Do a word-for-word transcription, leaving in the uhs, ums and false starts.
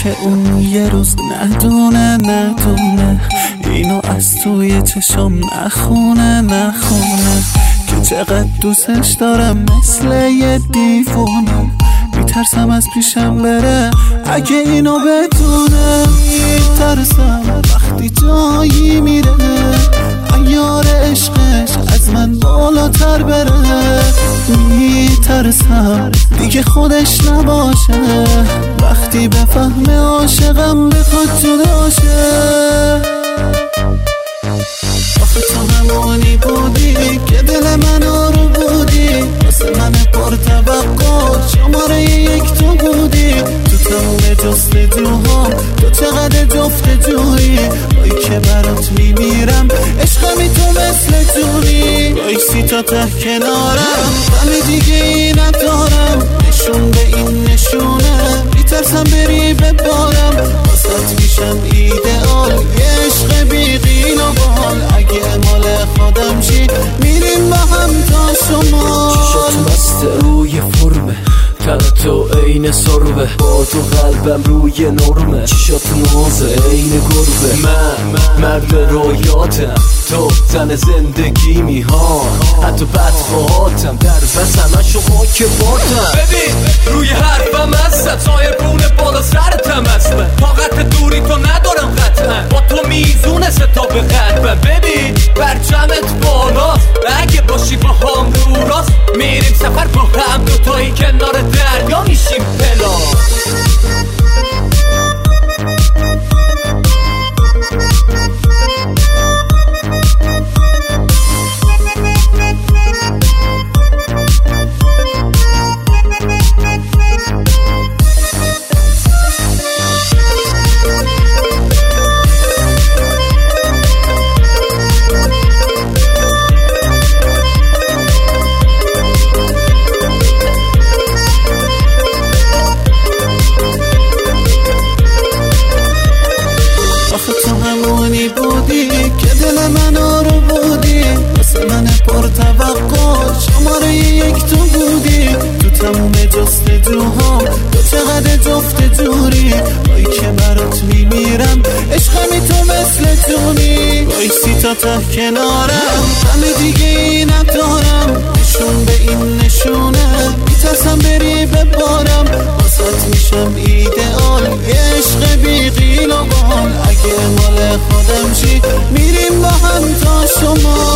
که اون یه روز ندونه ندونه اینو از توی چشم نخونه نخونه که چقدر دوستش دارم مثل یه دیوونه. میترسم از پیشم بره اگه اینو بدونه. میترسم وقتی جایی میره عیار عشقش از من بالاتر بره. میترسم دیگه خودش نباشه وقتی بفهمه عاشقم بخواد جدا شه. آخه تو همونی بودی که دل منو رو بودی واسه من پر توقع شماره یک تو بودی. تو تموم جستجوهام تو چقدر جفت جویی وای که برات میمیرم عشقمی تو مثل جونی. وایسی تا ته کنارم غم دیگه ای ندارم نشون به این نشونه میترسم بری ببارم واسات میشم ایدئال یه عشق بی قیل و بال. اگه مال خودم چی میریم با هم تا شما. چشات مست روی فرمه تنه تو عین سربه با تو قلبم روی نرمه. چشات نازه عین گربه من مرد رویاتم تو زن زندگی میها حتی بدخواهاتم در بس همه شما که باتم. ببین روی حرفم هستم سایه بونه بالا سرتم هستم طاقت دوری تو ندارم قطعا با تو میزونه ستاب قلبم. ببین برچمت بالاست اگه باشی با هم رو راست میریم سفر با هم دوتایی کنار دریا میشیم پلاس. بودی که دل منو رو بودی واسه من پر توقع شماره یک تو بودی. تو تموم جستجوهام تو چقدر جفت جوری وای که برات میمیرم عشقمی تو مثل جونی. وایسی تا ته کنارم غم دیگه ای ندارم نشون به این نشونه میترسم بری ببارم واسات میشم ایدئال یه عشق بی قیل و بال. اگه مال خودم چی میریم با هم تا شما.